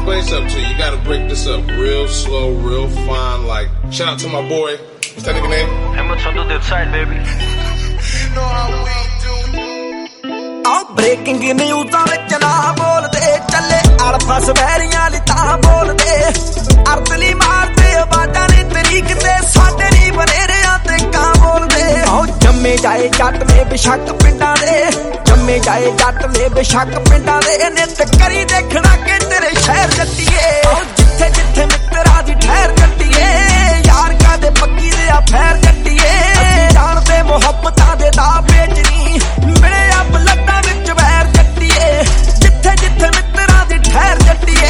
explain something to you. You gotta break this up real slow, real fine. Like, shout out to my boy. What's that nigga name? Hammer on the side, baby. You know how we do. breaking news ਵਿੱਚ ਨਾ ਬੋਲਦੇ ਚੱਲੇ alpha ਸਵੈਰੀਆਂ ਲਈ ਤਾਂ ਬੋਲਦੇ ਅਰਦਲੀ ਮਾਰਦੇ ਆਵਾਜ਼ਾਂ ਨੇ ਤਰੀਕ ਤੇ ਸਾਡੇ ਨਹੀਂ ਬਨੇਰਿਆਂ ਤੇ ਕਾਂ ਬੋਲਦੇ ਜੰਮੇ ਜਾਏ ਜੱਟ ਨੇ ਬੇਸ਼ੱਕ ਪਿੰਡਾਂ ਦੇ ਜੰਮੇ ਜਾਏ ਜੱਟ ਨੇ ਬੇਸ਼ੱਕ ਪਿੰਡਾਂ ਦੇ ਨਿੱਤ ਕਰੀ ਦੇਖਣਾ ਕਿ ਤੇਰੇ ਸ਼ਹਿਰ ਜੱਟੀਏ ਜਿੱਥੇ ਜਿੱਥੇ ਮਿੱਤਰਾਂ ਦੀ ਠਹਿਰ ਜੱਟੀਏ ਯਾਰ ਕਾਦੇ ਪੱਕੀ ਦੇ ਆ ਫੈਰ ਜੱਟੀਏ ਜਾਣਦੇ ਮੁਹੱਬਤਾਂ ਦੇ ਦਾ ਵੇਚਣੀ ਮਿਲੇ ਅੱਬ ਲੱਤਾਂ ਵਿੱਚ ਵੈਰ ਜੱਟੀਏ ਜਿੱਥੇ ਜਿੱਥੇ ਮਿੱਤਰਾਂ ਦੀ ਠਹਿਰ ਜੱਟੀਏ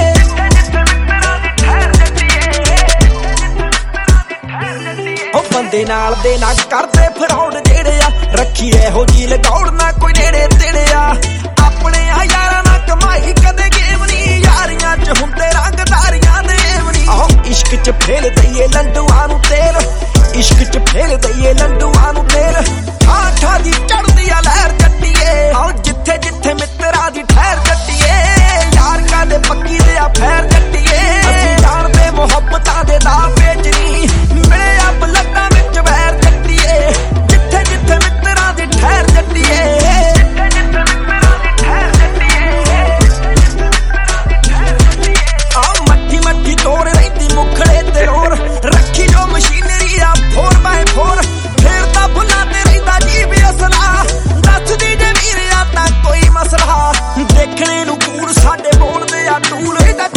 ਉਹ ਬੰਦੇ ਨਾਲ ਦੇ ਨਾ ਕਰਦੇ ਫਰੌਡ ਜਿਹੜੇ ਆ ਰੱਖੀ ਇਹੋ ਜੀ ਲਗਾਉਣ ਨਾ ਕੋਈ ਨੇੜੇ ਤੇੜੇ ਆ ਆਪਣੇ ਆ ਯਾਰਾਂ ਨਾਲ ਕਮਾਈ ਕਦੇ ਗੇਮ ਨਹੀਂ ਯਾਰੀਆਂ ਚ ਹੁੰਦੇ ਰੰਗਦਾਰੀਆਂ ਦੇ ਏਵਨੀ ਆਹ ਇਸ਼ਕ ਚ ਫੇਲ ਦਈਏ ਲੰਡੂਆਂ ਨੂੰ ਤੇਲ ਇਸ਼ਕ ਚ ਫੇਲ ਦਈਏ ਲੰਡੂਆਂ ਨੂੰ ਤੇਲ ਠਾਠਾ ਦੀ ਚੜਦੀ ਆ ਲਹਿਰ ਜੱਟੀਏ ਆਹ ਜਿੱਥੇ ਜਿੱਥੇ ਮਿੱਤਰਾਂ ਦੀ ਠਹਿਰ ਜੱਟੀਏ ਯਾਰ ਕਾਦੇ ਪੱਕੀ ਦੇ ਆ ਫੈਰ ਜੱਟੀਏ ਅਸੀਂ ਜਾਣਦੇ ਮੁਹੱਬਤਾਂ ਦੇ ਦਾ ਵੇਚਣੀ ਮਿਲੇ ਅੱਬ ਲੱਤਾਂ ਵਿੱਚ ਵੈਰ ਜੱਟੀਏ ਜਿੱਥੇ ਜਿੱਥੇ ਮਿੱਤਰਾਂ ਦੀ ਠਹਿਰ ਜੱਟੀਏ ਆਹ ਮੱਠੀ ਮੱਠੀ ਤੋੜ ਰਹਿੰਦੀ ਮੁਖੜੇ ਤੇ ਰੋਰ ਰੱਖੀ ਜੋ ਮਸ਼ੀਨਰੀ ਆ 4x4 ਫੇਰ ਤਾਂ ਫੁੱਲਾਂ ਤੇ ਰਹਿੰਦਾ ਜੀ ਵੀ ਅਸਲਾ ਦੱਸਦੀ ਜੇ ਵੀਰਿਆ ਤਾਂ ਕੋਈ ਮਸਲਾ ਦੇਖਣੇ ਨੂੰ ਕੂੜ ਸਾਡੇ ਬੋਲਦੇ ਆ ਟੂਲ ਇਹਦਾ